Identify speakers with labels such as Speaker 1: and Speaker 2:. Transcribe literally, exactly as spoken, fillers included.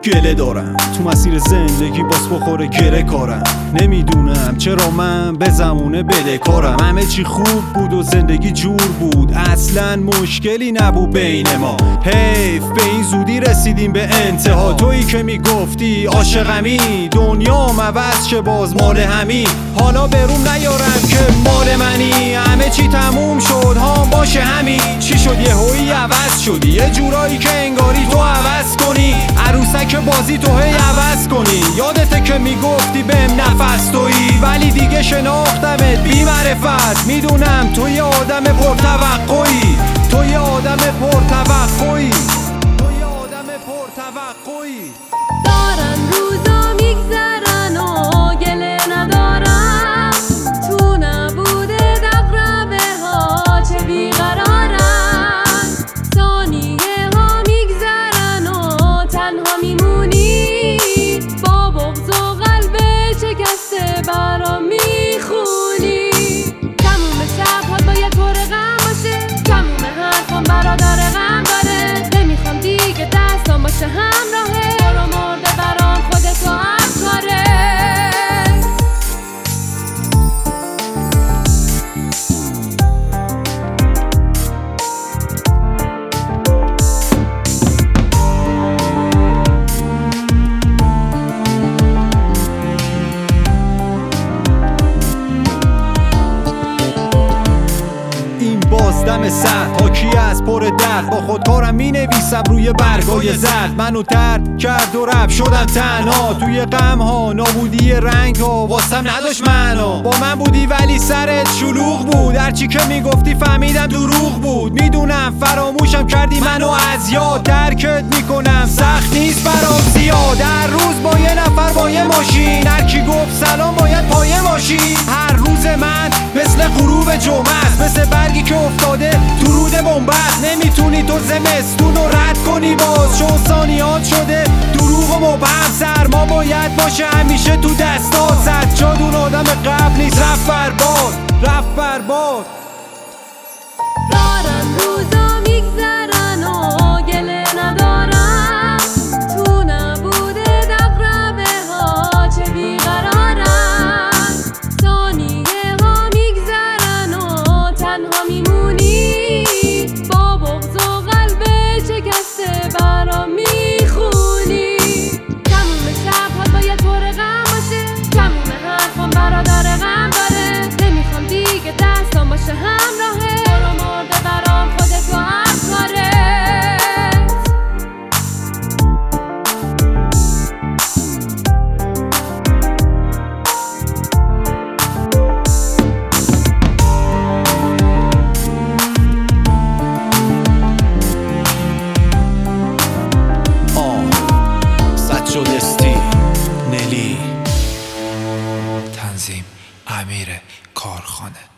Speaker 1: گله دارم تو مسیر زندگی باز بخوره گره کارم. نمیدونم چرا من به زمونه بدهکارم. همه چی خوب بود و زندگی جور بود، اصلا مشکلی نبود بین ما. حیف به این زودی رسیدیم به انتها. تویی که میگفتی عاشقمی، دنیام عوض شه باز مال همین. حالا بروم نیارم که مال منی، همه چی تموم شد ها باشه همین. چی شد یه هویی عوض شدی، یه جورایی که انگاری تو عوض کنی، عروسک بازی تو هی عوض کنی. یادته که میگفتی بهم نفس تویی، ولی دیگه شناختمت بی معرفت. میدونم تو یه آدم پرتوقعی، تو یه آدم پرتوقعی، تو یه آدم پرتوقعی.
Speaker 2: دارن روزا میگذرن و گله ندارم، تو نبوده دقربه ها چه بیقرارن. ثانیه ها میگذرن و تنها میمونی، با بغض و قلب شکسته برام میخونی. تموم شب‌ها باید پر غم باشه، تموم حرفام برادر غم داره. نمیخوام دیگه دستام باشه همراهه، برو مرده برام خودتو افکاره.
Speaker 1: دم سرد حاکی از پر درد، با خودکارم می نویسم روی برگای زرد. منو ترد کرد و رفت شدم تنها، توی غم ها نابودی رنگ ها واسم نداشت معنا. با من بودی ولی سرت شلوغ بود، هرچی که میگفتی فهمیدم دروغ بود. میدونم فراموشم کردی منو از یاد، درکت میکنم سخت نیست برام زیاد. هر روز با یه نفر با یه ماشین، هرکی گفت سلام باید پایه ماشین. هر روز من مثل غروب جمعه است، مثل برگی که افتاده تو رود بنبست. نمیتونی تو زمستون رو رد کنی باز، چون ثانیات شده دروغ و مبهم. سرما باید باشه همیشه تو دستات، سجاد اون آدم قبل نیست رفت برباد، رفت برباد.
Speaker 2: دارن روزا میگذرن و گله ندارم، تو نبوده دقربه ها چه بیقرارن. ثانیه ها میگذرن و تنها میمونی، با بغض و قلب شکسته برام میخونی. تموم شب‌ها باید پر غم باشه، تموم حرفام برادر غم داره. نمیخوام دیگه دستام باشه همراهه، برو مرده برام خودتو افکاره.
Speaker 1: استی نلی تنظیم امیر کارخانه.